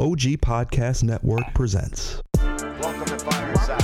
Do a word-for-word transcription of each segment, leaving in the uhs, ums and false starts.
O G Podcast Network presents. Welcome to Fireside.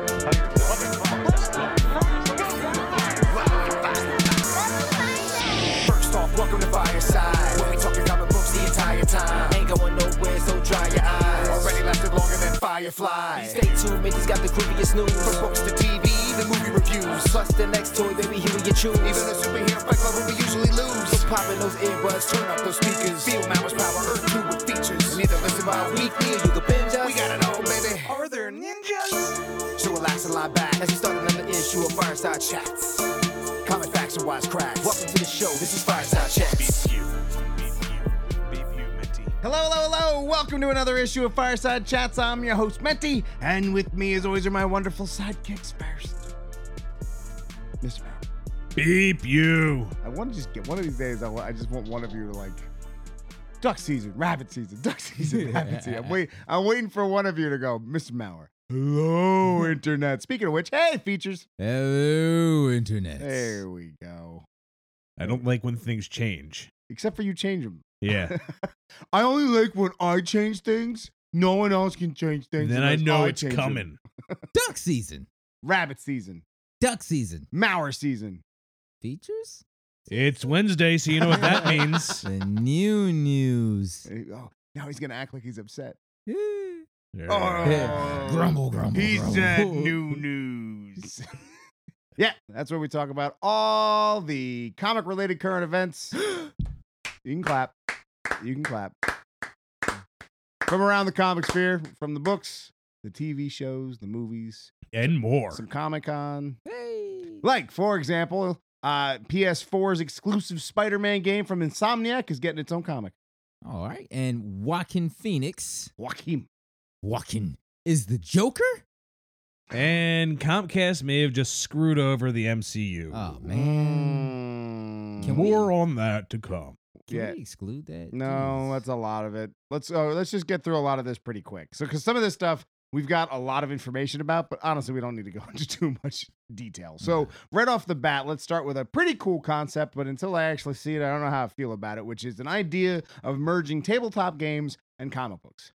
First off, welcome to Fireside. Where we talking comic books the entire time. Ain't going nowhere, so dry your eyes. Already lasted longer than Firefly. Stay tuned, Mitty's got the creepiest news. From books to T V, the movie reviews. Plus the next toy, baby, here we get choose. Even a superhero fight club where we usually lose. So pop in those earbuds, turn up those speakers. Feel Mama's power, Earth two with features. And either listen by weekly or you can binge us. We gotta know, baby. Are there ninjas? So relax and lie back as we start another issue of Fireside Chats. Comic facts and wise cracks. Welcome to the show. This is Fireside Chats. Beep you. Beep you. Beep you, Minty. Hello, hello, hello. Welcome to another issue of Fireside Chats. I'm your host, Menti, and with me, as always, are my wonderful sidekicks first. Mister Brown. Beep you. I want to just get one of these days, I, want, I just want one of you to like, duck season, rabbit season, duck season, rabbit season. I'm, wait, I'm waiting for one of you to go, Mister Maurer. Hello, Internet. Speaking of which, hey, features. Hello, Internet. There we go. I don't like when things change. Except for you change them. Yeah. I only like when I change things. No one else can change things. Then I unless know it's change them. coming. Duck season. Rabbit season. Duck season. Maurer season. Features? It's Wednesday, so you know what that means. The new news. Hey, Oh, now he's going to act like he's upset. Yeah. Oh. Grumble, grumble, He grumble. said new news. Yeah, that's where we talk about all the comic-related current events. You can clap. You can clap. From around the comic sphere, from the books, the T V shows, the movies, And more. some Comic-Con. Hey. Like, for example, uh, P S four's exclusive Spider-Man game from Insomniac is getting its own comic. All right. And Joaquin Phoenix. Joaquin. Joaquin is the Joker? And Comcast may have just screwed over the M C U. Oh, man. Mm. Can we- More on that to come. Can Yeah. we exclude that? No, Jeez. that's a lot of it. Let's uh, let's just get through a lot of this pretty quick. So, because some of this stuff we've got a lot of information about, but honestly, we don't need to go into too much detail. So, right off the bat, let's start with a pretty cool concept. But until I actually see it, I don't know how I feel about it. Which is an idea of merging tabletop games and comic books.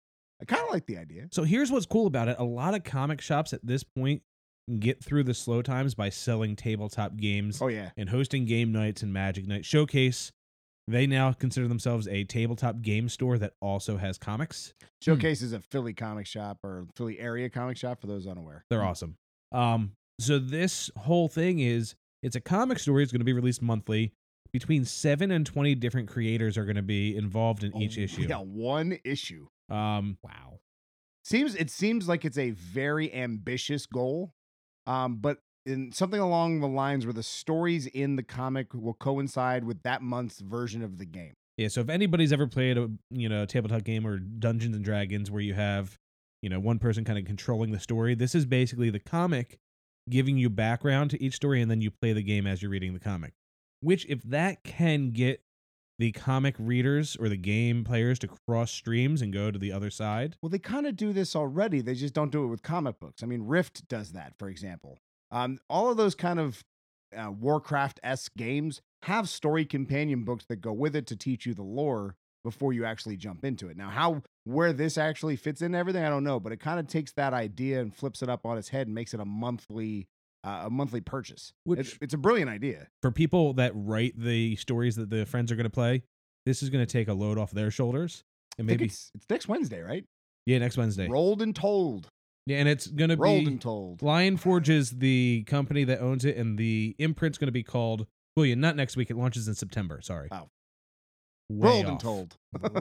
I kind of like the idea. So here's what's cool about it. A lot of comic shops at this point get through the slow times by selling tabletop games Oh yeah, and hosting game nights and Magic Night Showcase. They now consider themselves a tabletop game store that also has comics. Showcase is a Philly comic shop or Philly area comic shop for those unaware. They're awesome. Um, so this whole thing is, it's a comic story. It's going to be released monthly. Between seven and twenty different creators are going to be involved in each Oh, issue. Yeah, one issue. Um, Wow. Seems it seems like it's a very ambitious goal, um, but in something along the lines where the stories in the comic will coincide with that month's version of the game. yeah. So if anybody's ever played a you know tabletop game or Dungeons and Dragons where you have you know one person kind of controlling the story, this is basically the comic giving you background to each story, and then you play the game as you're reading the comic. Which, if that can get the comic readers or the game players to cross streams and go to the other side. Well, they kind of do this already. They just don't do it with comic books. I mean, Rift does that, for example. Um, all of those kind of uh, Warcraft-esque games have story companion books that go with it to teach you the lore before you actually jump into it. Now, how where this actually fits in everything, I don't know, but it kind of takes that idea and flips it up on its head and makes it a monthly uh, a monthly purchase. Which- it's, it's a brilliant idea. For people that write the stories that the friends are going to play, this is going to take a load off their shoulders. And I think maybe, it's, it's next Wednesday, right? yeah, next Wednesday. Rolled and told. Yeah, and it's going to Rolled be, and told. Lion Forge is the company that owns it, and the imprint's going to be called, well, yeah, not next week. It launches in September. Sorry. Oh. Way Rolled and off. told.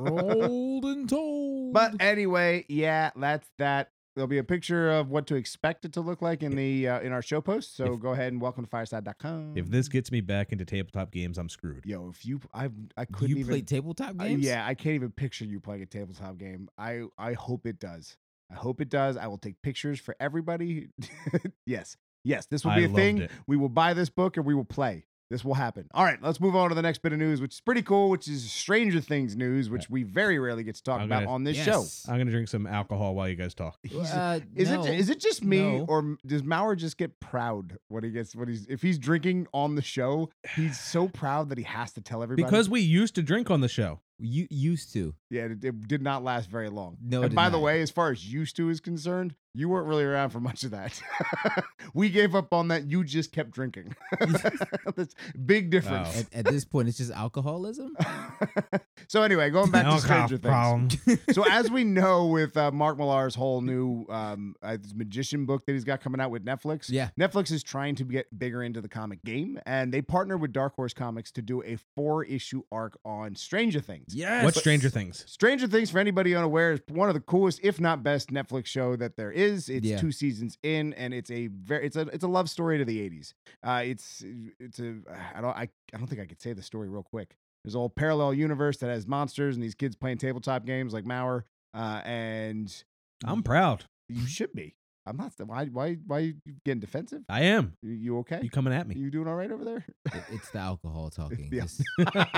Rolled and told. But anyway, yeah, that's that. There'll be a picture of what to expect it to look like in the uh, in our show post. So If- go ahead and welcome to fireside dot com. If this gets me back into tabletop games, I'm screwed. Yo, if you I I couldn't you even play tabletop uh, games? yeah, I can't even picture you playing a tabletop game. I I hope it does. I hope it does. I will take pictures for everybody. yes. Yes, this will I be a loved thing. it. We will buy this book and we will play. This will happen. All right, let's move on to the next bit of news, which is pretty cool, which is Stranger Things news, which we very rarely get to talk I'm about gonna- on this Yes. I'm going to drink some alcohol while you guys talk. show. He's- Uh, Is no. it is it just me, No. or does Maurer just get proud when he gets when he's if he's drinking on the show? He's so proud that he has to tell everybody. Because we used to drink on the show. You used to. Yeah, it, it did not last very long. No, it and did by the not. way, as far as used to is concerned, you weren't really around for much of that. We gave up on that. You just kept drinking. That's big difference. Wow. At, at this point, it's just alcoholism. So anyway, going back to Stranger Things. problem. So as we know with uh, Mark Millar's whole new um, uh, this magician book that he's got coming out with Netflix, Yeah. Netflix is trying to get bigger into the comic game, and they partnered with Dark Horse Comics to do a four-issue arc on Stranger Things. Yes. What Stranger Things? Stranger Things, for anybody unaware, is one of the coolest, if not best, Netflix show that there is. It's Yeah. two seasons in, and it's a very it's a it's a love story to the eighties. Uh, it's it's a I don't I, I don't think I could say the story real quick. There's a whole parallel universe that has monsters and these kids playing tabletop games like Mauer, uh, and I'm proud. you should be. I'm not. Why why why you getting defensive? I am. You, you okay? You coming at me? You doing all right over there? It- it's the alcohol talking. Yeah. Just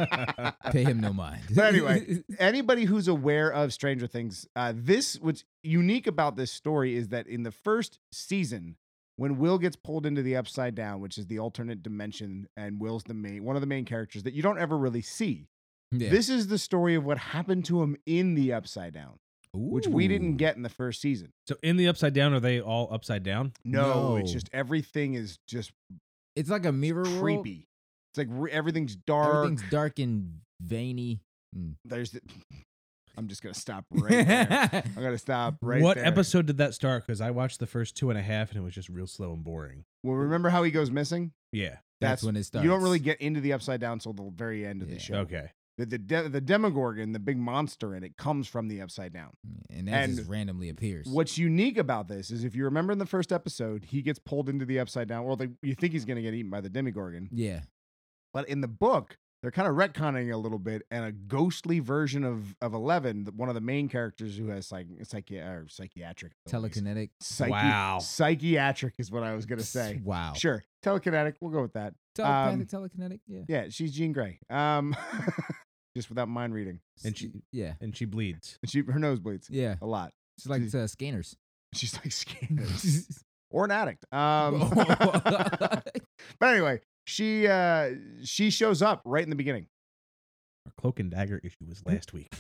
pay him no mind. But anyway, anybody who's aware of Stranger Things, uh, this what's unique about this story is that in the first season, when Will gets pulled into the Upside Down, which is the alternate dimension, and Will's the main one of the main characters that you don't ever really see. Yeah. This is the story of what happened to him in the Upside Down, which we didn't Ooh. get in the first season. So in the Upside Down, are they all upside down? No, it's No. just everything is just It's like a mirror world. creepy. It's like re- everything's dark. Everything's dark and veiny. Mm. There's the. I'm just gonna stop right there. I'm gonna stop right what there. episode did that start? Because I watched the first two and a half, and it was just real slow and boring. Well, remember how he goes missing? Yeah. That's when it starts. You don't really get into the Upside Down until the very end of the Yeah. show. Okay. The the, de- the Demogorgon, the big monster in it, comes from the Upside Down. And that And just randomly appears. What's unique about this is if you remember in the first episode, he gets pulled into the Upside Down. Well, they, you think he's going to get eaten by the Demogorgon. Yeah. But in the book, they're kind of retconning a little bit, and a ghostly version of, of Eleven, one of the main characters who has like psychi- or psychiatric abilities. Telekinetic. Psychi- Wow. Psychiatric is what I was going to say. Wow. Sure. Telekinetic. We'll go with that. Telepathic, Um, telekinetic. Yeah. Yeah, she's Jean Grey. Um, just without mind reading. And she Yeah. and she bleeds. And she her nose bleeds Yeah. a lot. It's like She's- uh, scanners. She's like scanners or an addict. Um, but anyway, she uh, she shows up right in the beginning. Our Cloak and Dagger issue was last week.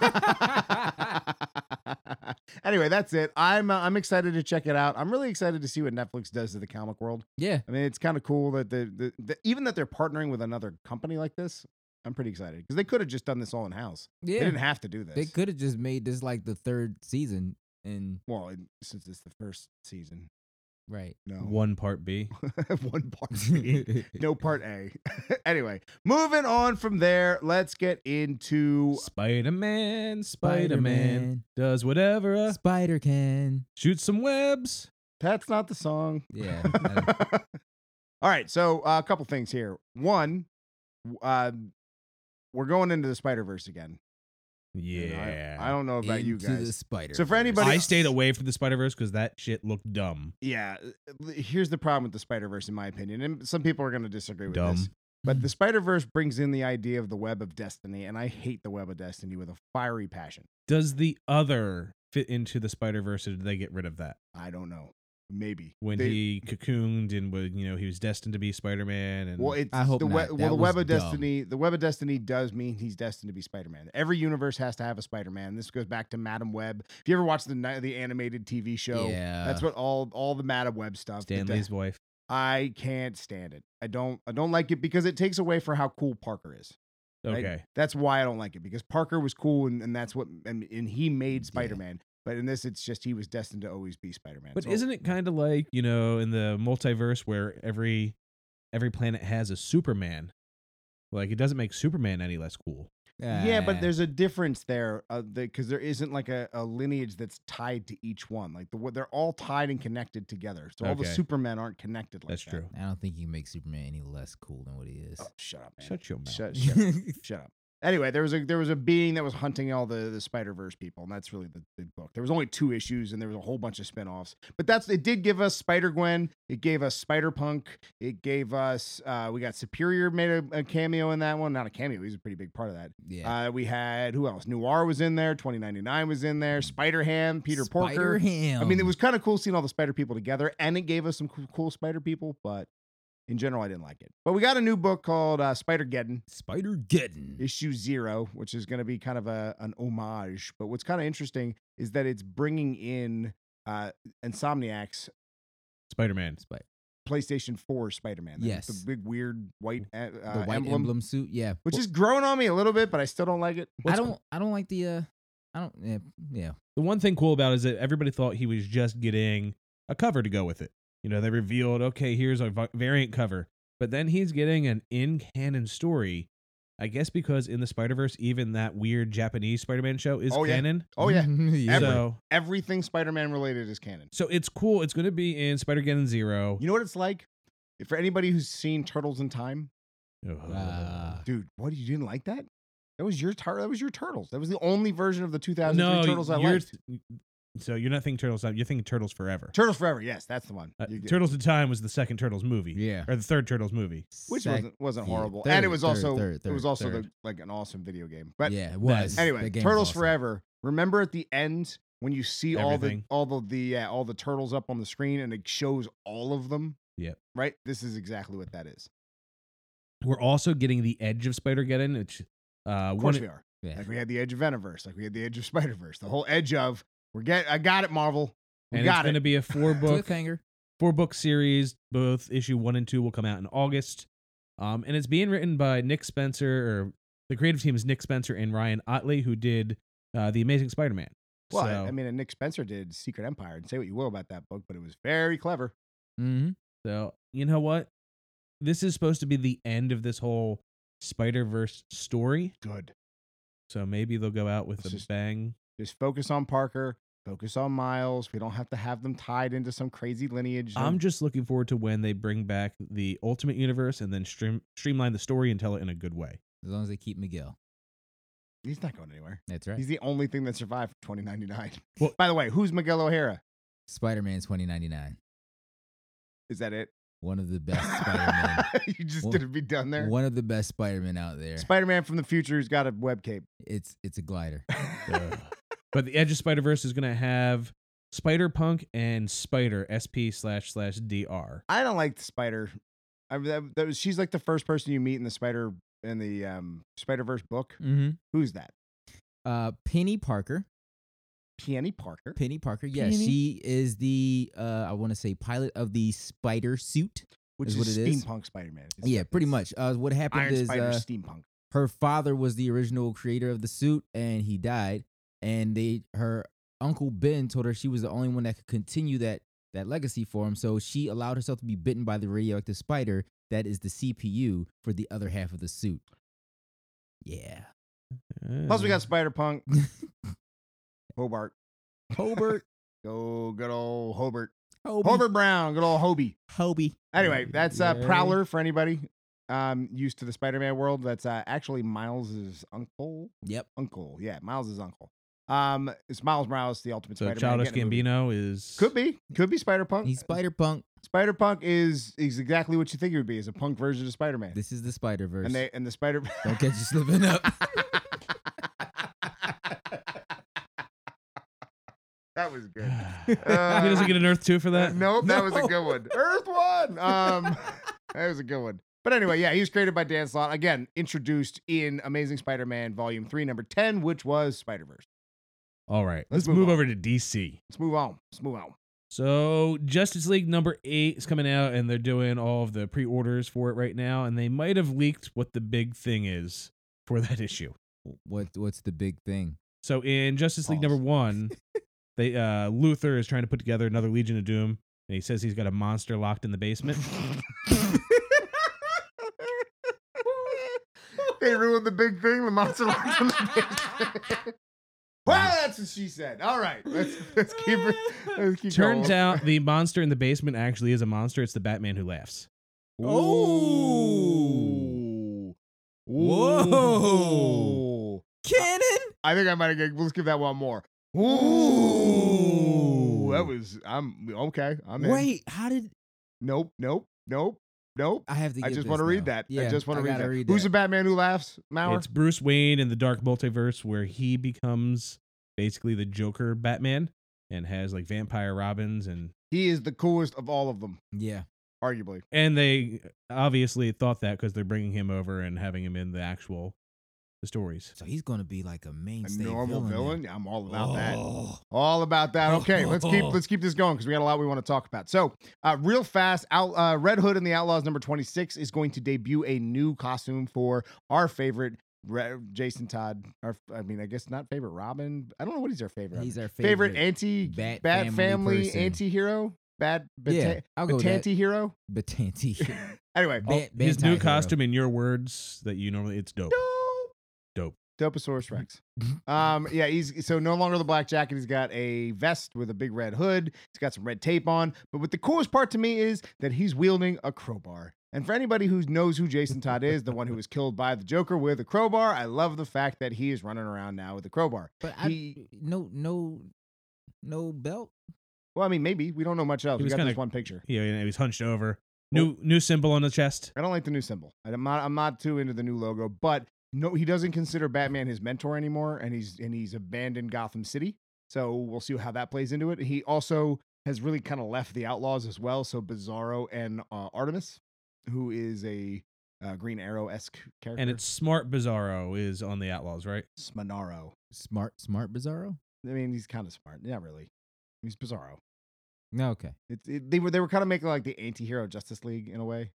Anyway, that's it. I'm uh, I'm excited to check it out. I'm really excited to see what Netflix does to the comic world. Yeah. I mean, it's kind of cool that the, the, the even that they're partnering with another company like this. I'm pretty excited because they could have just done this all in house. They Yeah. didn't have to do this. They could have just made this like the third season and Well, it- since it's the first season, right. no One part B. one part B, no part A. Anyway, moving on from there, let's get into Spider Man, Spider Man Spider-Man. does whatever. Uh, Spider can. shoot some webs. That's Not the Song. Yeah. I- All right, so uh, a couple things here. One, uh, we're going into the Spider Verse again. You know, I- Yeah. I, don't know about you Into guys. the spider. So for anybody- I stayed away from the Spider Verse because that shit looked dumb. Yeah, uh, here's the problem with the Spider Verse, in my opinion, and some people are going to disagree with Dumb. this. But the Spider Verse brings in the idea of the Web of Destiny, and I hate the Web of Destiny with a fiery passion. Does the other fit into the Spider Verse, or did they get rid of that I don't know. Maybe when They- he cocooned and would, you know, he was destined to be Spider Man? And Well, it's I hope the not. we- That well the was Web of dumb. Destiny. The Web of Destiny does mean he's destined to be Spider-Man. Every universe has to have a Spider-Man. This goes back to Madam Web. If you ever watched the ni- the animated T V show, Yeah. that's what all all the Madam Web stuff. Stan the- Lee's wife. I can't stand it. I don't. I don't like it because it takes away for how cool Parker is. right? Okay. That's why I don't like it, because Parker was cool and, and that's what and, and he made Yeah. Spider-Man. But in this, it's just he was destined to always be Spider-Man. But So- isn't it kind of like, you know, in the multiverse where every every planet has a Superman? Like, it doesn't make Superman any less cool. Yeah, but Ah. there's a difference there because there isn't like a, a lineage that's tied to each one. Like the they're all tied and connected together. So all the Okay. Supermen aren't connected like That's that. true. I don't think you can make Superman any less cool than what he is. Oh, shut up, man. Shut your mouth. Shut, shut up. Shut up. Anyway, there was a there was a being that was hunting all the, the Spider Verse people, and that's really the, the book. There was only two issues, and there was a whole bunch of spinoffs. But that's it. Did give us Spider Gwen. It gave us Spider Punk. It gave us uh, we got Superior made a, a cameo in that one. Not a cameo. He's a pretty big part of that. Yeah. Uh, we had who else? Noir was in there. twenty ninety-nine was in there. Spider Ham. Peter Porker. Spider-Ham. I mean, it was kind of cool seeing all the Spider people together, and it gave us some cool, cool Spider people. But in general, I didn't like it. But we got a new book called uh, Spider-Geddon, Spider-Geddon. issue zero, which is going to be kind of a an homage. But what's kind of interesting is that it's bringing in uh, Insomniac's Spider-Man. Spider. PlayStation four Spider-Man. That- Yes. the big weird white uh, The white emblem, emblem. suit. Yeah. which is growing on me a little bit, but I still don't like it. I don't. I don't like the. uh I don't. Yeah. Yeah. The one thing cool about it is that everybody thought he was just getting a cover to go with it. You know, they revealed, okay, here's a va- variant cover. But then he's getting an in-canon story. I guess because in the Spider-Verse, even that weird Japanese Spider-Man show is Oh, yeah. canon. Oh yeah, yeah. Every- So, everything Spider-Man related is canon. so it's cool. It's going to be in Spider-Geddon Zero. You know what it's like? If for anybody who's seen Turtles in Time, Uh, dude, what you didn't like that? That was your tur- That was your Turtles. That was the only version of the two thousand three no, Turtles I you're, liked. so you're not thinking Turtles. You're thinking Turtles Forever. Turtles Forever. Yes, that's the one. Uh, You get- Turtles in Time was the second Turtles movie. Yeah. Or the third Turtles movie. which Sec- wasn't wasn't yeah, horrible, third, and it was third, also third, it was third, also third. the, like an awesome video game. But yeah, it was. anyway, That game Turtles was awesome. Forever. Remember at the end when you see Everything. all the all the the uh, all the turtles up on the screen and it shows all of them. Yep. Right. This is exactly what that is. We're also getting the Edge of Spider-Geddon, which uh, Of course one, we are. Yeah. Like we had the Edge of Venomverse. Like we had the Edge of Spider-Verse. The whole edge of we're get. I got it, Marvel. We and it's got going to it. be a four book Cliffhanger. four book series. Both issue one and two will come out in August. Um, and it's being written by Nick Spencer, or the creative team is Nick Spencer and Ryan Otley, who did uh, the Amazing Spider-Man. Well, so, I- I mean, and Nick Spencer did Secret Empire, and say what you will about that book, but it was very clever. Mm-hmm. so you know what? This is supposed to be the end of this whole Spider-Verse story. Good. So maybe they'll go out with It's a just- bang. Just focus on Parker. Focus on Miles. We don't have to have them tied into some crazy lineage. I'm Don't- just looking forward to when they bring back the Ultimate Universe and then stream, streamline the story and tell it in a good way. As long as they keep Miguel. He's not going anywhere. That's right. He's the only thing that survived from twenty ninety-nine. Well- By the way, who's Miguel O'Hara? Spider-Man twenty ninety-nine. Is that it? One of the best Spider-Man. You just Well, gonna be done there. One of the best Spider-Man out there. Spider-Man from the future who's got a web cape. It's it's a glider. Uh, but the Edge of Spider-Verse is going to have Spider-Punk and Spider, S P slash slash D R. I don't like the Spider. I, that, that was, she's like the first person you meet in the Spider in the um, Spider-Verse book. Mm-hmm. Who's that? Uh, Penny Parker. Penny Parker. Penny Parker. Yeah, Penny? she is the uh, I want to say pilot of the Spider suit. Which is is, what it is. steampunk Spider-Man. It's- Yeah, pretty it's much. Uh, what happened Iron is Spider uh, steampunk. her father was the original creator of the suit, and he died. And they, her uncle Ben, told her she was the only one that could continue that that legacy for him. So she allowed herself to be bitten by the radioactive spider that is the C P U for the other half of the suit. Yeah. Plus, we got Spider-Punk. Hobart. Hobart. Go, good old Hobart. Hobie. Hobart Brown. Good old Hobie. Hobie. Anyway, that's uh, Yay. Prowler for anybody um, used to the Spider-Man world. That's uh, actually Miles's uncle. Yep. Uncle. Yeah, Miles's uncle. Um, it's Miles Morales, the Ultimate So Spider-Man. Childish getting a movie. Gambino is Could be. Could be Spider-Punk. He's Spider-Punk. Spider-Punk is is exactly what you think it would be. Is a punk version of Spider-Man. This is the Spider-Verse. and they and the Spider. Don't catch you slipping up. That was good. he doesn't get an Earth two for that. Nope, that was a No. good one. Earth one. Um, that was a good one. But anyway, yeah, he was created by Dan Slott. Again, introduced in Amazing Spider-Man Volume Three, Number Ten, which was Spider-Verse. All right, Let's let's, move move, on. over to D C. Let's move on. Let's move on. So Justice League number eight is coming out, and they're doing all of the pre-orders for it right now. And they might have leaked what the big thing is for that issue. what What's the big thing? So in Justice League number Balls. one, they uh, Luther is trying to put together another Legion of Doom, and he says he's got a monster locked in the basement. They ruined the big thing. The monster locked in the basement. Well, that's what she said. All right, let's let's keep it. Let's keep Turns going. out the monster in the basement actually is a monster. It's the Batman who laughs. Ooh. Whoa. Cannon. I think I might have get. Let's give that one more. Ooh. That was. I'm okay. I'm in. Wait, how did Nope. Nope. Nope. Nope. I have to? I get just this want to read now. that. Yeah, I just want to read gotta that. read Who's that. the Batman who laughs? Mauer. It's Bruce Wayne in the Dark Multiverse, where he becomes basically the Joker Batman and has like vampire Robins and He is the coolest of all of them. Yeah. arguably. And they obviously thought that because they're bringing him over and having him in the actual the stories. So he's gonna be like a A mainstay normal villain. villain. then. I'm all about that. Oh. All about that. Okay, let's keep let's keep this going because we got a lot we want to talk about. So, uh, real fast, out, uh, Red Hood and the Outlaws number twenty-six is going to debut a new costume for our favorite Re- Jason Todd. Our, I mean, I guess not favorite Robin. I don't know what he's our favorite. He's our favorite, favorite anti Bat Bat family family person. anti-hero. Bad Yeah, bata- I'll go with that. hero. Batanti. Anyway, Ba- His new Bantai hero. costume, in your words, that you normally it's dope. Dope. Doposaurus Rex. Um, yeah, he's so no longer the black jacket. He's got a vest with a big red hood. He's got some red tape on. But what the coolest part to me is that he's wielding a crowbar. And for anybody who knows who Jason Todd is, the one who was killed by the Joker with a crowbar, I love the fact that he is running around now with a crowbar. But I, He- no, no, no belt. Well, I mean, maybe we don't know much else. He We was got kinda- this one picture. Yeah, you know, he's hunched over. New new symbol on the chest. I don't like the new symbol. I'm not. I'm not too into the new logo. But no, he doesn't consider Batman his mentor anymore, and he's and he's abandoned Gotham City. So we'll see how that plays into it. He also has really kind of left the Outlaws as well. So Bizarro and uh, Artemis, who is a uh, Green Arrow esque character, And it's Smart Bizarro is on the Outlaws, right? Smanaro. Smart, smart Bizarro. I mean, he's kind of smart. Not really. He's Bizarro. No, okay, It's it, they were they were kind of making like the anti-hero Justice League in a way.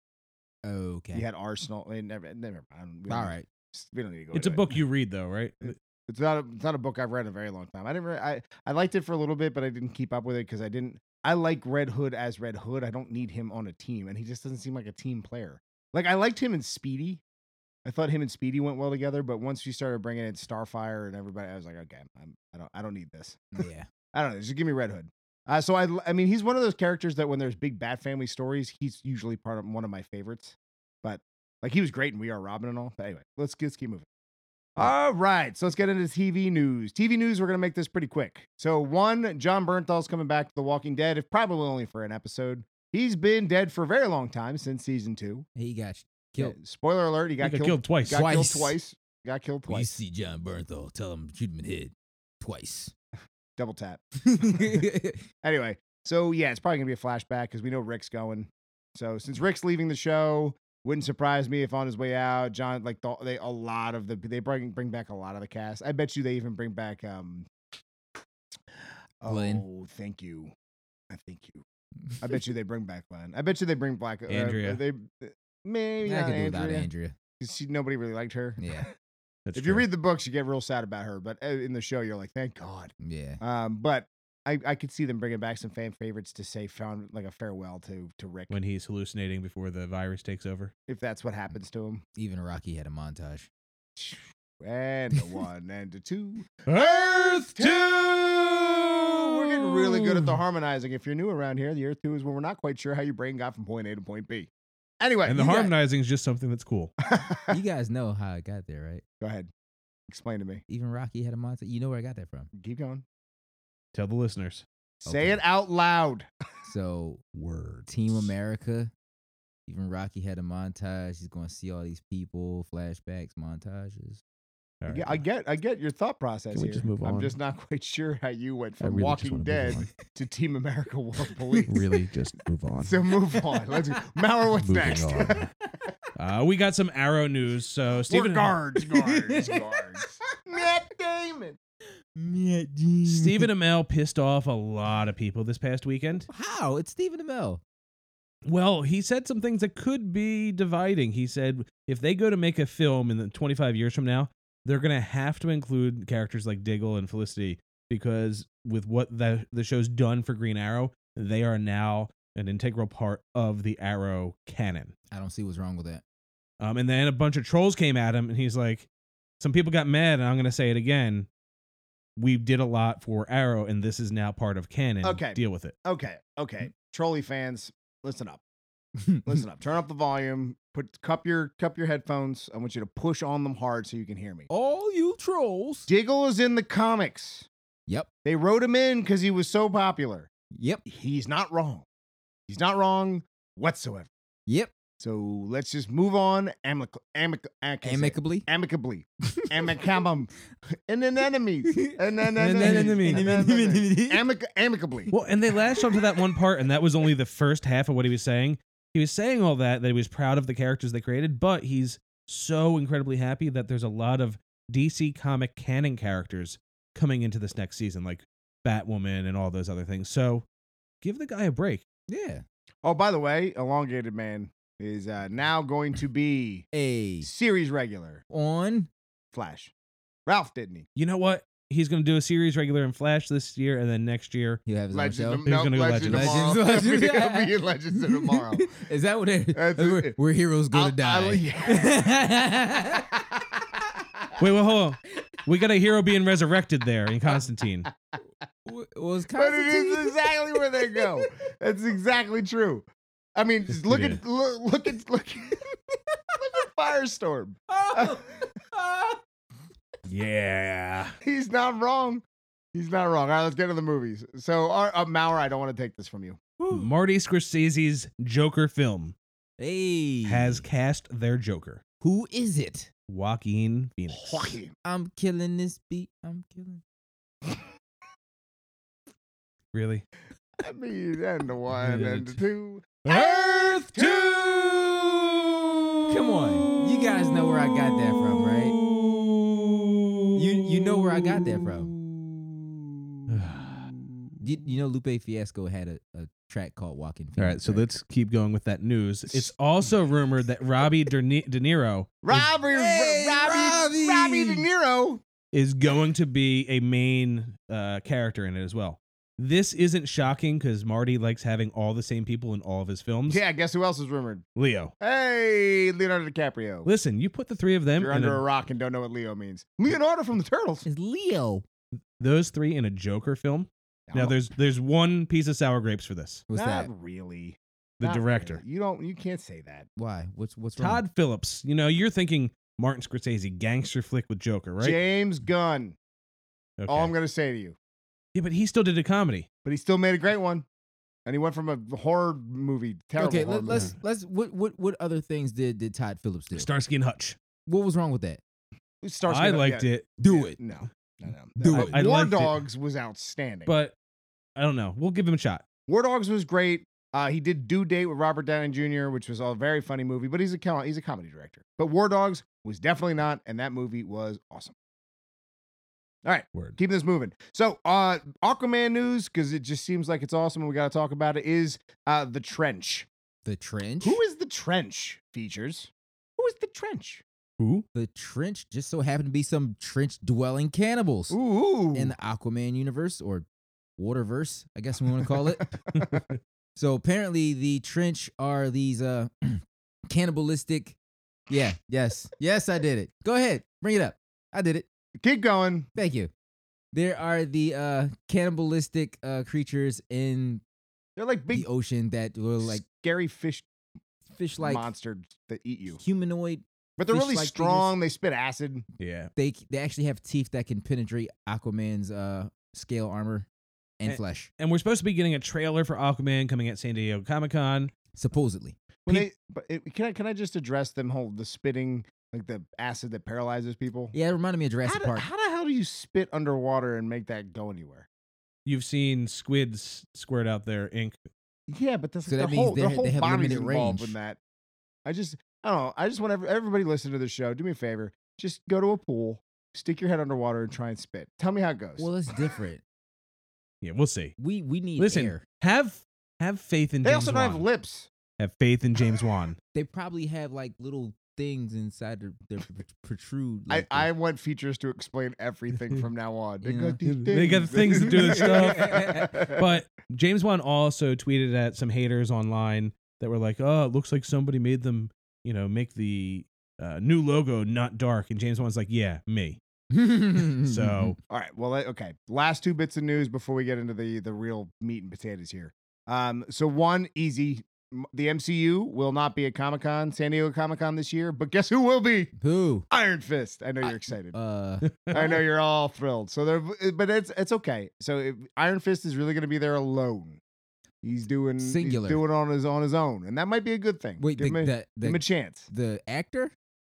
okay. You had Arsenal. eh, Never, never mind. We don't All need- right. We don't need to go. It's a into it. book you read though, right? It's not. A, it's not a book I've read in a very long time. I didn't. Re- I I liked it for a little bit, but I didn't keep up with it because I didn't. I like Red Hood as Red Hood. I don't need him on a team, and he just doesn't seem like a team player. Like I liked him in Speedy. I thought him and Speedy went well together, but once you started bringing in Starfire and everybody, I was like, okay, I'm, I don't. I don't need this. Yeah. I don't know. Just give me Red Hood. Uh, so I. I mean, he's one of those characters that when there's big Bat Family stories, he's usually part of one of my favorites. But like he was great in We Are Robin and all. But anyway, let's let's keep moving. All right, so let's get into T V news. T V news, we're going to make this pretty quick. So, one, John Bernthal's coming back to The Walking Dead, if probably only for an episode. He's been dead for a very long time, since season two. He got Yeah, killed. spoiler alert, he got, He got killed, killed twice. Got killed Twice. twice. Got killed You twice. see John Bernthal, tell him shoot him in the head twice. Double tap. Anyway, so yeah, it's probably going to be a flashback because we know Rick's going. So, since Rick's leaving the show, wouldn't surprise me if on his way out, John, like, the, they a lot of the, they bring, bring back a lot of the cast. I bet you they even bring back, um, Glenn. oh, thank you. I thank you. I bet you they bring back Glenn. I bet you they bring back uh, Andrea. They maybe I not could do without Andrea. Andrea. 'Cause she, nobody really liked her. Yeah, That's if you true. read the books, you get real sad about her, but uh, in the show, you're like, thank God. yeah. Um, but I, I could see them bringing back some fan favorites to say found like a farewell to to Rick when he's hallucinating before the virus takes over. if that's what happens to him. Even Rocky had a montage. And the one and the two. Earth two. We're getting really good at the harmonizing. If you're new around here, the Earth two is when we're not quite sure how your brain got from point A to point B. Anyway, And the you guys- harmonizing is just something that's cool. You guys know how I got there, right? Go ahead. Explain to me. Even Rocky had a montage. You know where I got that from. Keep going. Tell the listeners. Say Okay. it out loud. So Words. Team America. Even Rocky had a montage. He's going to see all these people, flashbacks, montages. All I right. get, I get, I get your thought process Can we here. just move I'm on? just not quite sure how you went I from really just Walking wanna move Dead on. to Team America World Police. Really, just move on. So move on. Let's Mauer, what's Moving next? on. Uh, we got some Arrow news. So We're Stephen guards, guards, guards. Matt Damon. Stephen Amell pissed off a lot of people this past weekend. How? It's Stephen Amell. Well, he said some things that could be dividing. He said if they go to make a film in the twenty-five years from now, they're going to have to include characters like Diggle and Felicity because with what the the show's done for Green Arrow, they are now an integral part of the Arrow canon. I don't see what's wrong with that. Um, and then a bunch of trolls came at him, and he's like, some people got mad, and I'm going to say it again. We did a lot for Arrow, and this is now part of canon. Okay. Deal with it. Okay, okay. Trolley fans, listen up. Listen up. Turn up the volume. Put cup your cup your headphones. I want you to push on them hard so you can hear me. All you trolls. Diggle is in the comics. Yep. They wrote him in because he was so popular. Yep. He's not wrong. He's not wrong whatsoever. Yep. So let's just move on amic- amic- I can't say it. Amicably. amicably. Amicabum. And then enemies. And then And then enemies. enemies. And then enemies. Amic- amicably. Well, and they latched onto that one part, and that was only the first half of what he was saying. he was saying all that that he was proud of the characters they created, but he's so incredibly happy that there's a lot of D C comic canon characters coming into this next season, like Batwoman and all those other things. So give the guy a break. Yeah. Oh, by the way, Elongated Man is uh, now going to be A series regular on. Flash. Ralph didn't he? You know what? He's going to do a series regular in Flash this year, and then next year. He'll have his own show. Legends. He's No, gonna go Legends Legends. tomorrow. Legends, Legends. He'll be in Legends of tomorrow. Is that what it That's is? Where, it. where heroes go I'll- to I'll- die. yeah. Wait, wait, hold on. We got a hero being resurrected there in Constantine. W- Was But it Constantine? is exactly where they go. That's exactly true. I mean, just look Yeah. at look, look at look, at- look at Firestorm. Oh, oh. Yeah. He's not wrong. He's not wrong. All right, let's get to the movies. So, our, uh, Maurer, I don't want to take this from you. Marty Scorsese's Joker film Hey, has cast their Joker, who is it? Joaquin Phoenix. Joaquin. I'm killing this beat. I'm killing. Really? I mean, and the one Yeah, and the it's- two. Earth two. Come on, you guys know where I got that from, right? You you know where I got that from. You, you know Lupe Fiasco had a, a track called Walking Phoenix. All right, so right? let's keep going with that news. It's also rumored that Robbie De, Ni- De Niro Robbie, Hey, Robbie, Robbie! Robbie De Niro. is going to be a main uh, character in it as well. This isn't shocking because Marty likes having all the same people in all of his films. Yeah, guess who else is rumored? Leo. Hey, Leonardo DiCaprio. Listen, you put the three of them, You're in under a- a rock and don't know what Leo means. Leonardo from the Turtles. It's Leo. those three in a Joker film. Now, No, there's there's one piece of sour grapes for this. What's not that? really. The Not director, really. You don't. You can't say that. Why? What's what's wrong? Todd Phillips. You know, you're thinking Martin Scorsese, gangster flick with Joker, right? James Gunn. Okay. All I'm gonna say to you. Yeah, but he still did a comedy. But he still made a great one, and he went from a horror movie, terrible Okay, horror let, let's movie. let's what what what other things did did Todd Phillips do? Starsky and Hutch. What was wrong with that? Starsky I and- liked yeah, it, Do yeah, it. No, no, no. Do Uh, it. I War liked it. Dogs was outstanding. but I don't know. We'll give him a shot. War Dogs was great. Uh, he did Due Date with Robert Downey Junior, which was a very funny movie. But he's a com- he's a comedy director. But War Dogs was definitely not, and that movie was awesome. All right. Word. Keep this moving. So, uh, Aquaman news, because it just seems like it's awesome and we got to talk about it, is uh, The Trench. The Trench. Who is The Trench, Features? Who is The Trench? Who? The Trench? Just so happened to be some trench dwelling cannibals Ooh. in the Aquaman universe or Waterverse, I guess we want to call it. So apparently the Trench are these uh cannibalistic. Yeah, yes, yes, I did it. Go ahead, bring it up. I did it. Keep going. Thank you. There are the uh cannibalistic uh creatures in They're like big, the ocean that were like scary fish fish-like monsters that eat you. humanoid. But they're really fish-like strong. They spit acid. Yeah. They they actually have teeth that can penetrate Aquaman's uh scale armor and Eh. flesh, And we're supposed to be getting a trailer for Aquaman coming at San Diego Comic Con. supposedly. When Pe- they, but it, can I can I just address them whole the spitting, like the acid that paralyzes people? Yeah, it reminded me of How, Jurassic do- Park. how the hell do you spit underwater and make that go anywhere? You've seen squids squirt out their ink. Yeah, but that's So their that means whole, they their ha- whole they have body's limited involved range. in that. I just I don't know. I just want every, everybody listen to the show. Do me a favor. Just go to a pool, stick your head underwater, and try and spit. Tell me how it goes. Well, that's different. Yeah, we'll see. We we need Listen, air. have have faith in they James also don't have Wan. lips. Have faith in James Wan. They probably have like little things inside their, their pr- protrude. I, Like I want features to explain everything from now on. They Yeah. got these things. They got things to do and stuff. But James Wan also tweeted at some haters online that were like, "Oh, it looks like somebody made them, you know, make the uh, new logo not dark." And James Wan's like, "Yeah, me." the So All right. Well, that- okay. Last two bits of news before we get into the the real meat and potatoes here. Um. So one easy. M- The M C U will not be at Comic Con, San Diego Comic Con this year, but guess who will be? who? Iron Fist. I know you're excited. Uh, I know you're all thrilled. So there, but it's it's okay. So if Iron Fist is really going to be there alone. He's doing Singular. He's doing it on his on his own, and that might be a good thing. wait, give, the, him, a, the, give him the, a chance. the actor?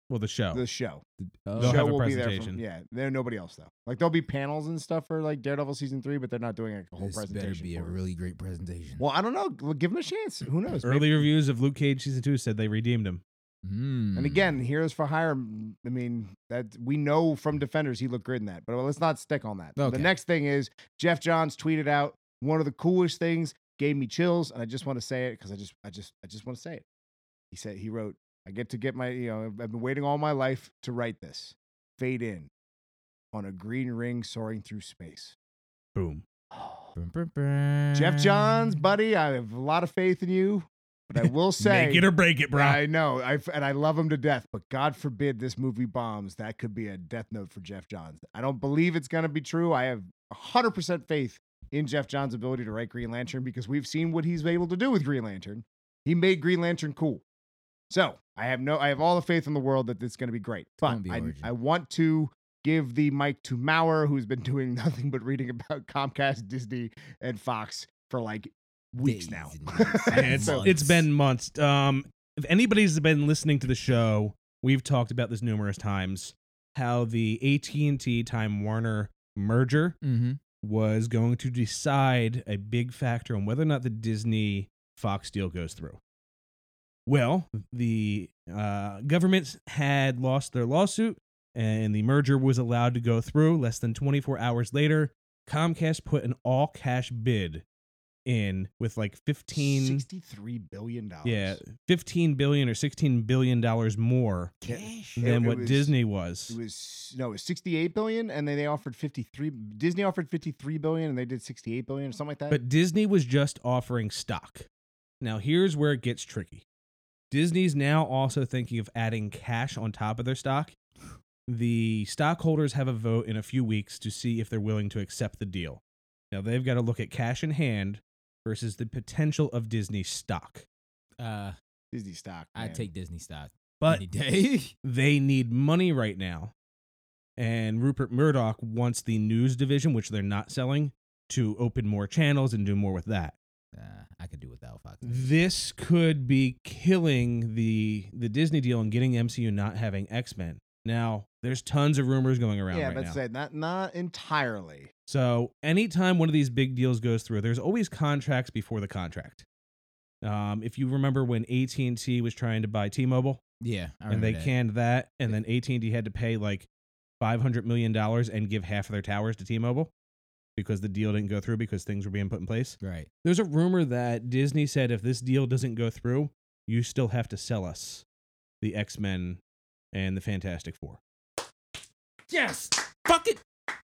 Well, the show. The show. Oh. They'll show have a will be there presentation. from, yeah, there's nobody else though. Like there'll be panels and stuff for like Daredevil season three, but they're not doing like, a whole This presentation. better be a for it. really great presentation. Well, I don't know. Well, give them a chance. Who knows? Early Maybe- reviews of Luke Cage season two said they redeemed him. Mm. And again, Heroes for Hire. I mean, that we know from Defenders he looked good in that. But let's not stick on that. Okay. The next thing is Jeff Johns tweeted out one of the coolest things, gave me chills, and I just want to say it because I just, I just, I just want to say it. He said he wrote, "I get to get my, you know, I've been waiting all my life to write this. Fade in on a green ring soaring through space." Boom. Brum, brum, brum. Jeff Johns, buddy, I have a lot of faith in you, but I will say, Make it or break it, bro. I know, I and I love him to death, but God forbid this movie bombs. That could be a death note for Jeff Johns. I don't believe it's gonna be true. I have one hundred percent faith in Jeff Johns' ability to write Green Lantern because we've seen what he's able to do with Green Lantern. He made Green Lantern cool. So I have no, I have all the faith in the world that it's going to be great. But gonna be I, Origin. I want to give the mic to Maurer, who's been doing nothing but reading about Comcast, Disney, and Fox for like weeks Days now. and weeks and it's, So- months. it's been months. Um, if anybody's been listening to the show, we've talked about this numerous times. How the A T and T Time Warner merger Mm-hmm. was going to decide a big factor on whether or not the Disney Fox deal goes through. Well, the uh, government had lost their lawsuit, and the merger was allowed to go through. Less than twenty-four hours later, Comcast put an all-cash bid in with like fifteen, sixty-three billion dollars. yeah, fifteen billion or sixteen billion dollars more Cash. It- than it what was- Disney was. It was no, it was sixty-eight billion, and then they offered fifty-three. Disney offered fifty-three billion, and they did sixty-eight billion or something like that. But Disney was just offering stock. Now, here's where it gets tricky. Disney's now also thinking of adding cash on top of their stock. The stockholders have a vote in a few weeks to see if they're willing to accept the deal. Now, they've got to look at cash in hand versus the potential of Disney stock. Uh, Disney stock. I man. take Disney stock But any day. they need money right now. And Rupert Murdoch wants the news division, which they're not selling, to open more channels and do more with that. uh, I could do without Fox. This could be killing the the Disney deal and getting M C U not having X-Men. Now, there's tons of rumors going around Yeah, right but now. said not not entirely. So anytime one of these big deals goes through, there's always contracts before the contract. Um, if you remember when A T and T was trying to buy T-Mobile Yeah, I and remember they that. canned that, and then A T and T had to pay like five hundred million dollars and give half of their towers to T-Mobile because the deal didn't go through because things were being put in place. Right. There's a rumor that Disney said if this deal doesn't go through, you still have to sell us the X-Men and the Fantastic Four. Yes. Fuck it.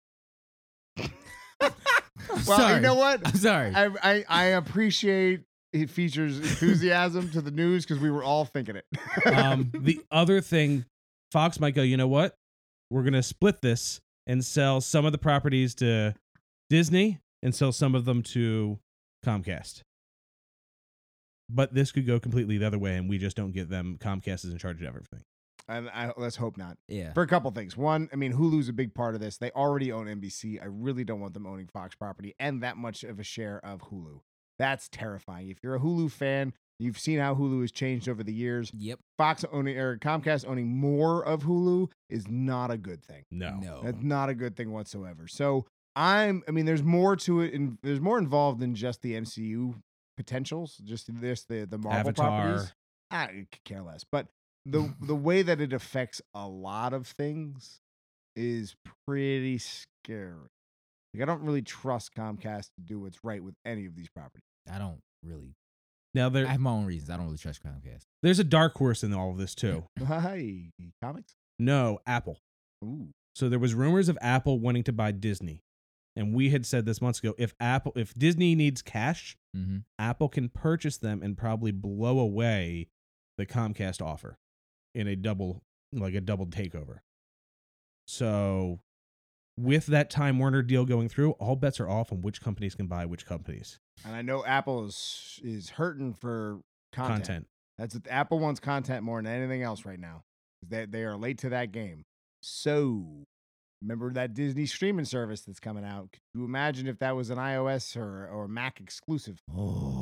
Well, sorry. you know what? I'm sorry. I, I I appreciate it features enthusiasm to the news because we were all thinking it. Um, the other thing, Fox might go, you know what? We're going to split this and sell some of the properties to Disney and sell some of them to Comcast. But this could go completely the other way, and we just don't get them. Comcast is in charge of everything. and I, let's hope not. yeah. For a couple things. One, I mean, Hulu's a big part of this. They already own N B C. I really don't want them owning Fox property and that much of a share of Hulu. That's terrifying. If you're a Hulu fan, you've seen how Hulu has changed over the years. Yep. Fox owning or Comcast owning more of Hulu is not a good thing. No. No. That's not a good thing whatsoever. So I'm, I mean, there's more to it, and there's more involved than just the M C U potentials, just this, the the Marvel Avatar. properties. I could care less, but the the way that it affects a lot of things is pretty scary. Like I don't really trust Comcast to do what's right with any of these properties. I don't really. Now, there, I have my own reasons. I don't really trust Comcast. there's a dark horse in all of this, too. Hi, comics. No, Apple. Ooh, So there was rumors of Apple wanting to buy Disney. And we had said this months ago, if Apple, if Disney needs cash, Mm-hmm. Apple can purchase them and probably blow away the Comcast offer in a double, like a double takeover. So with that Time Warner deal going through, all bets are off on which companies can buy which companies. and I know Apple is is hurting for content. Content. That's what Apple wants content more than anything else right now. They they are late to that game. So remember that Disney streaming service that's coming out? Could you imagine if that was an iOS or or Mac exclusive? Oh.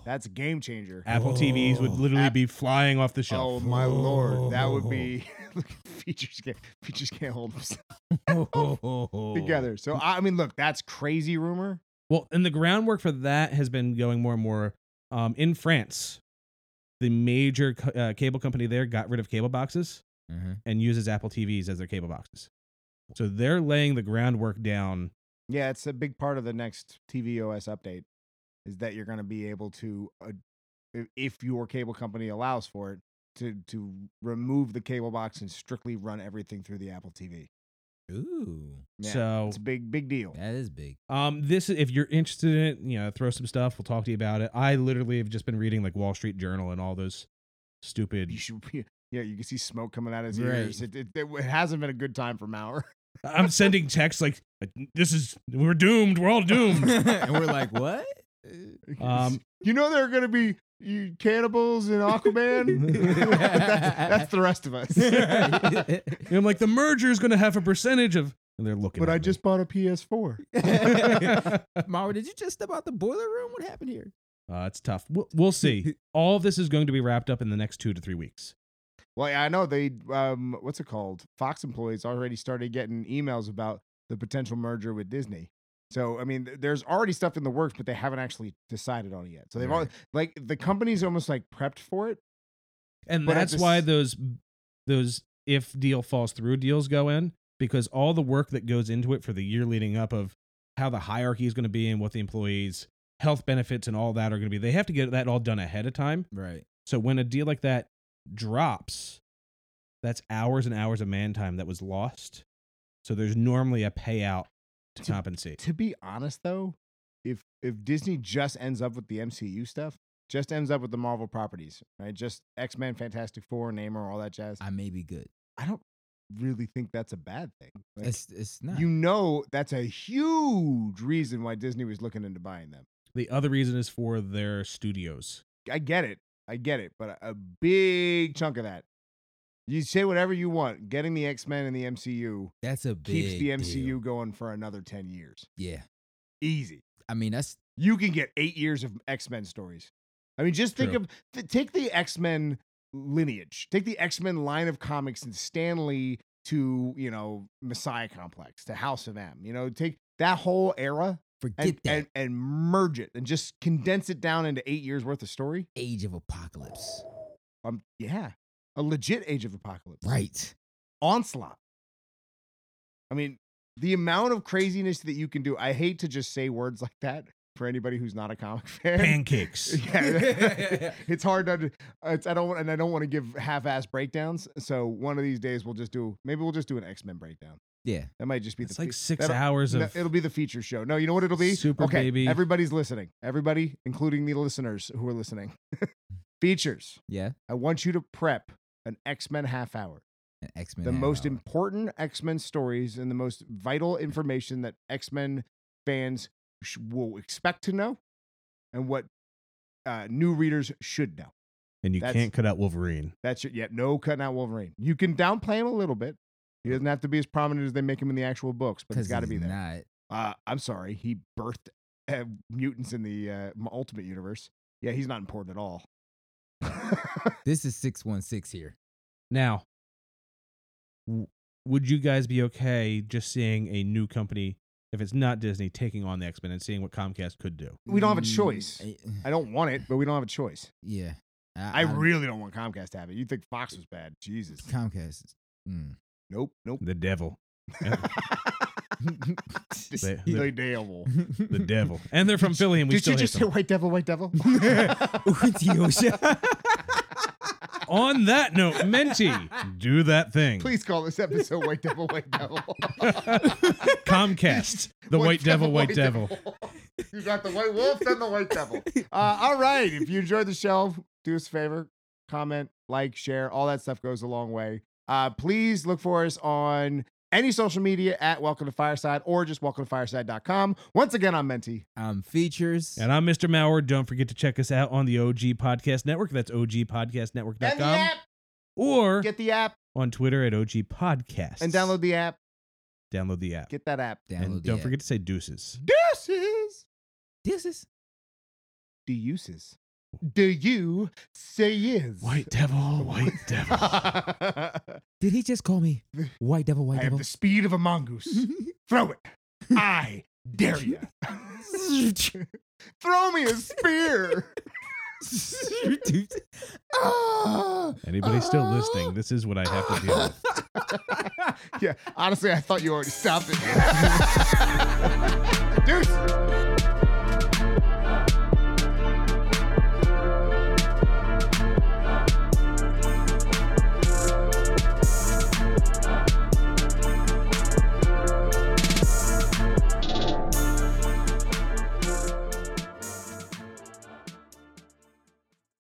That's a game changer. Apple T Vs would literally App- be flying off the shelf. Oh my lord, that would be look, features can't features can't hold themselves together. So I mean, look, that's crazy rumor. Well, and the groundwork for that has been going more and more. Um, in France, the major co- uh, cable company there got rid of cable boxes Mm-hmm. and uses Apple T Vs as their cable boxes. So they're laying the groundwork down. Yeah, it's a big part of the next T V O S update is that you're going to be able to, uh, if- if your cable company allows for it, to to remove the cable box and strictly run everything through the Apple T V. Ooh, Yeah, So it's a big big deal. that is big. um, this if you're interested in it, you know, throw some stuff. We'll talk to you about it. I literally have just been reading like Wall Street Journal and all those stupid. You should be, yeah, you can see smoke coming out of his Right. ears. It, it, it hasn't been a good time for Maurer. I'm sending texts like, "This is we're doomed. We're all doomed." And we're like, what? Um, you know there are going to be you cannibals in Aquaman. that's, that's the rest of us. And I'm like, the merger is going to have a percentage of, and they're looking. But at I me. just bought a P S four. Mara, did you just step out the boiler room? What happened here? Uh, it's tough. We'll, we'll see. All of this is going to be wrapped up in the next two to three weeks. Well, yeah, I know they. Um, what's it called? Fox employees already started getting emails about the potential merger with Disney. So, I mean, th- there's already stuff in the works, but they haven't actually decided on it yet. So they've Right. already, like the company's almost like prepped for it. And But at that's the why s- those those if deal falls through deals go in, because all the work that goes into it for the year leading up of how the hierarchy is going to be and what the employees' health benefits and all that are going to be, they have to get that all done ahead of time. Right. So when a deal like that drops, that's hours and hours of man time that was lost. So there's normally a payout to To- compensate. To be honest, though, if if Disney just ends up with the M C U stuff, just ends up with the Marvel properties, right? Just X-Men, Fantastic Four, Namor, all that jazz. I may be good. I don't really think that's a bad thing. Like, It's it's not. you know, that's a huge reason why Disney was looking into buying them. The other reason is for their studios. I get it. I get it. But a, a big chunk of that, you say whatever you want, getting the X-Men and the M C U That's a big keeps the M C U deal. going for another ten years. Yeah. Easy. I mean, that's You can get eight years of X-Men stories. I mean, just think True. of, th- take the X-Men lineage, take the X-Men line of comics and Stan Lee to, you know, Messiah Complex, to House of M, you know, take that whole era forget and, that and, and merge it and just condense it down into eight years worth of story. Age of Apocalypse. Um, yeah, a legit Age of Apocalypse. Right. Onslaught. I mean, the amount of craziness that you can do. I hate to just say words like that for anybody who's not a comic fan. Pancakes. Yeah, it's hard to. It's, I don't want, and I don't want to give half-ass breakdowns. So one of these days we'll just do. Maybe we'll just do an X-Men breakdown. Yeah. That might just be It's the. like fe- six that'll- hours no, of it'll be the feature show. No, you know what it'll be? Super okay, Baby. everybody's listening. Everybody, including the listeners who are listening. Features. Yeah. I want you to prep an X-Men half hour. An X-Men. The half most hour. important X-Men stories and the most vital information that X-Men fans sh- will expect to know, and what uh, new readers should know. and you That's- can't cut out Wolverine. That's your, yeah, no cutting out Wolverine. You can downplay him a little bit. He doesn't have to be as prominent as they make him in the actual books, but he's 'Cause got to be there. Not. Uh, I'm sorry, he birthed uh, mutants in the uh, Ultimate Universe. Yeah, he's not important at all. This is six one six here. Now, w- would you guys be okay just seeing a new company, if it's not Disney, taking on the X-Men and seeing what Comcast could do? We don't have a Mm, choice. I- I don't want it, but we don't have a choice. Yeah. I really don't want Comcast to have it. You think Fox was bad? Jesus. Comcast. is- Mm. Nope. Nope. The devil. They- the they- devil. The devil. And they're from Philly, and we Did still you hate just say them. white devil, white devil? On that note, Menti, do that thing. Please call this episode White Devil, White Devil. Comcast, the white, devil, white devil. You got the white wolf and the white devil. Uh, all right. If you enjoyed the show, do us a favor, comment, like, share. All that stuff goes a long way. Uh, please look for us on any social media at Welcome to Fireside or just welcome to fireside dot com. Once again, I'm Menti. Um, features. And I'm Mister Maurer. Don't forget to check us out on the O G Podcast Network. That's O G podcast network dot And the com. app. Or Get the app on Twitter at O G Podcasts. and download the app. Download the app. Get that app. Download and the don't app. forget to say deuces. Deuces. This is Deuces. do you say yes? White devil, white devil. Did he just call me white devil, white I have devil? the speed of a mongoose. Throw it. I dare you. Throw me a spear. Ah, Anybody still ah. listening? This is what I have to deal with. Yeah, honestly, I thought you already stopped it. Deuce.